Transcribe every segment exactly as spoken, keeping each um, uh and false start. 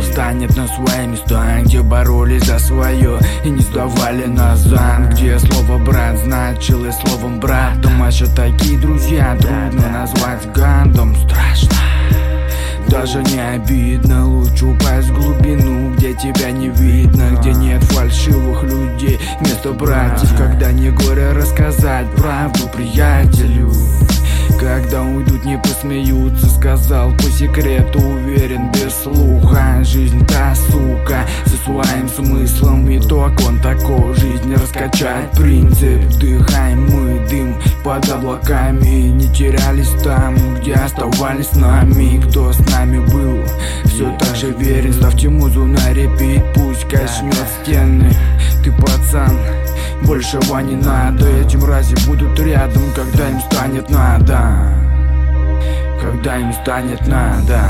встанет на свои места, где боролись за свое и не сдавали назад, где слово брат значилось словом брат. Томаша такие друзья, трудно назвать гандом. Страшно, даже не обидно. Лучше упасть в глубину, где тебя не видно, где нет фальшивых людей вместо братьев. Когда не горе рассказать правду приятелю, когда уйдут, не посмеются. Сказал по секрету, уверен, без слуха. Жизнь та сука, со своим смыслом. Итог он такой, жизнь раскачать принцип. Вдыхаем мы дым под облаками, не терялись там, где оставались с нами. Кто с нами был, все так же верен. Ставьте музу на репит, пусть качнет стены. Ты пацан, большего не надо. Эти мрази будут рядом, когда им станет надо. Когда им станет надо.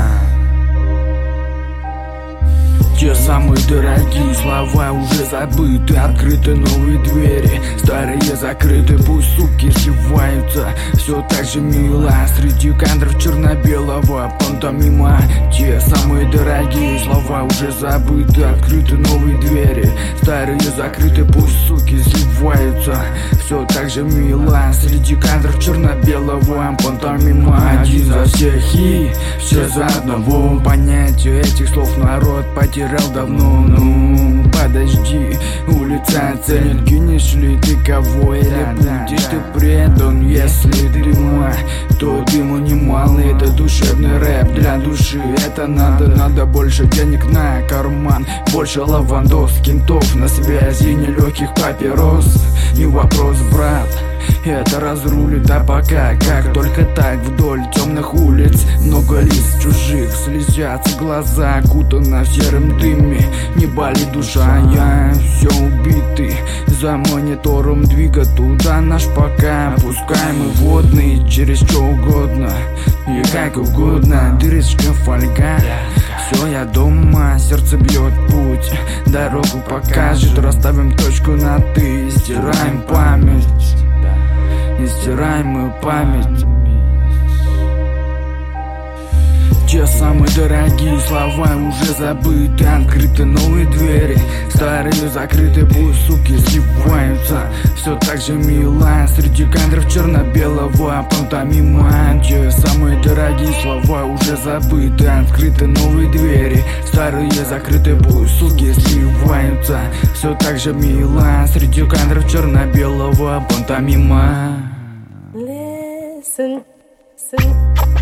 Те самые дорогие слова уже забыты. Открыты новые двери, старые закрыты. Пусть суки сливаются, все так же мило. Среди кадров черно-белого пантомима. Те самые дорогие слова уже забыты. Открыты новые двери, старые закрыты. Пусть суки сливаются, все так же мило. Среди кадров черно-белого пантомима. Один за всех и все за одного. Понятие этих слов народ потерял давно. Ну, подожди, улица оценит, кинешь ли ты кого, или будешь ты предан. Если дыма, то дыму немало. Это душевный рэп для души. Это надо, надо больше денег на карман, больше лавандос, кентов на связи, нелегких папирос. Не вопрос, брат, это разрулит. А пока, как только так, вдоль темных улиц много лиц чужих, слезятся глаза, окутаны в сером дыме. Не болит душа, я все убитый. За монитором двига туда наш пока. Пускай мы водные через что угодно и как угодно. Дырочка, фольга, все, я дома. Сердце бьет путь, дорогу покажет. Расставим точку на ты, стираем память. И стираем мы память. Те самые дорогие слова уже забыты. Открыты новые двери, старые закрыты. Пусть суки сливаются, все так же мило. Среди кадров черно-белого пантомима. Те самые дорогие слова уже забыты. Открыты новые двери, старые закрыты. Пусть суки сливаются, все так же мило. Среди кадров черно-белого пантомима. Listen, listen.